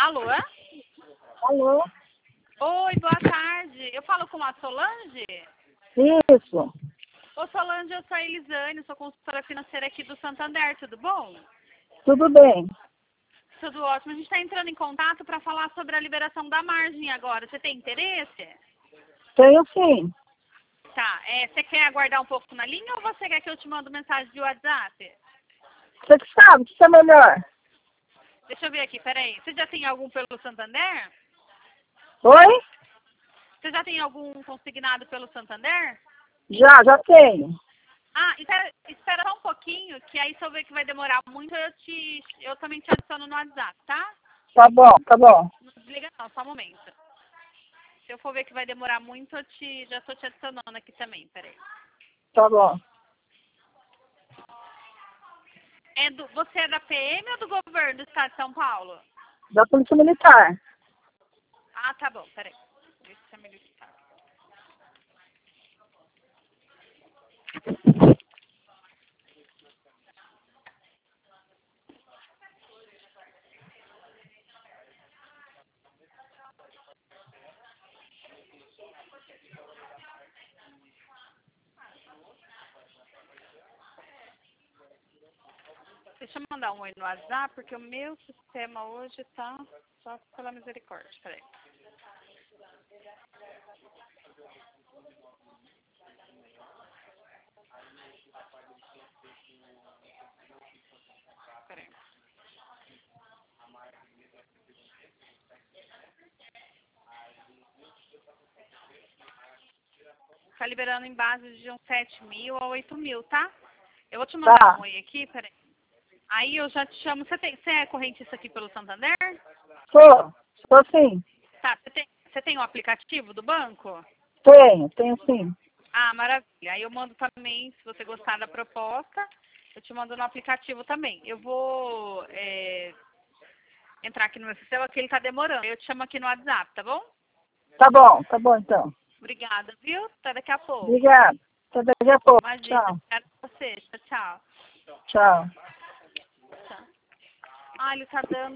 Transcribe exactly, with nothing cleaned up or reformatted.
Alô? Alô? Oi, boa tarde. Eu falo com a Solange? Isso. Ô Solange, eu sou a Elisane, sou consultora financeira aqui do Santander, tudo bom? Tudo bem. Tudo ótimo. A gente está entrando em contato para falar sobre a liberação da margem agora. Você tem interesse? Tenho sim. Tá. É, você quer aguardar um pouco na linha ou você quer que eu te mando mensagem de WhatsApp? Você que sabe, o que é melhor? Deixa eu ver aqui, peraí. Você já tem algum pelo Santander? Oi? Você já tem algum consignado pelo Santander? Já, já tenho. Ah, espera, espera só um pouquinho, que aí se eu ver que vai demorar muito, eu te, eu também te adiciono no WhatsApp, tá? Tá bom, tá bom. Não desliga não, só um momento. Se eu for ver que vai demorar muito, eu te, já tô te adicionando aqui também, peraí. Tá bom. É do, você é da P M ou do governo do estado de São Paulo? Da Polícia Militar. Ah, tá bom, peraí. Deixa eu me listar. Deixa eu mandar um oi no WhatsApp, porque o meu sistema hoje tá só pela misericórdia, peraí. Peraí. Tá liberando em base de uns sete mil a oito mil, tá? Eu vou te mandar Tá. um oi aqui, peraí. Aí eu já te chamo. Você, tem, você é correntista aqui pelo Santander? Sou. Sou sim. Tá, você tem, você tem o aplicativo do banco? Tenho, tenho sim. Ah, maravilha. Aí eu mando também, se você gostar da proposta, eu te mando no aplicativo também. Eu vou é, entrar aqui no meu sistema, que ele tá demorando. Eu te chamo aqui no WhatsApp, tá bom? Tá bom, tá bom então. Obrigada, viu? Até daqui a pouco. Obrigada. Até daqui a pouco. Imagina, Tchau. obrigada a você. Tchau, tchau. Tchau. Tchau. Ah, ele tá dando.